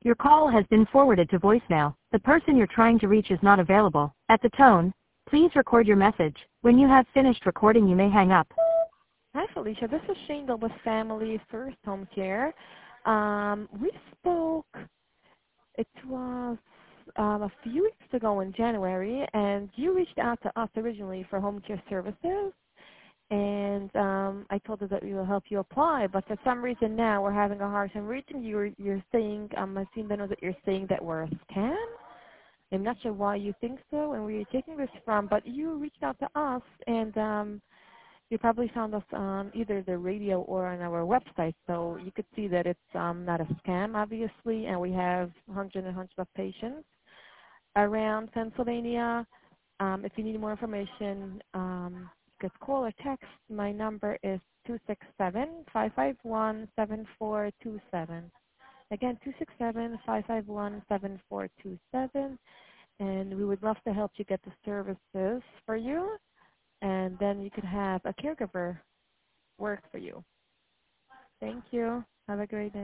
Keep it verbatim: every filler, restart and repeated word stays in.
Your call has been forwarded to voicemail. The person you're trying to reach is not available. At the tone, please record your message. When you have finished recording, you may hang up. Hi, Felicia. This is Shane with Family First Home Care. Um, we spoke, it was um, a few weeks ago in January, and you reached out to us originally for home care services. And um, I told her that we will help you apply, but for some reason now we're having a hard time reaching you. You're, you're saying, um, I've seen the note that you're saying that we're a scam. I'm not sure why you think so and where you're taking this from, but you reached out to us, and um, you probably found us on either the radio or on our website, so you could see that it's um, not a scam, obviously, and we have hundreds and hundreds of patients around Pennsylvania. Um, if you need more information, um, you could call or text. My number is two six seven, five five one, seven four two seven. Again, two six seven, five five one, seven four two seven. And we would love to help you get the services for you, and then you could have a caregiver work for you. Thank you. Have a great day.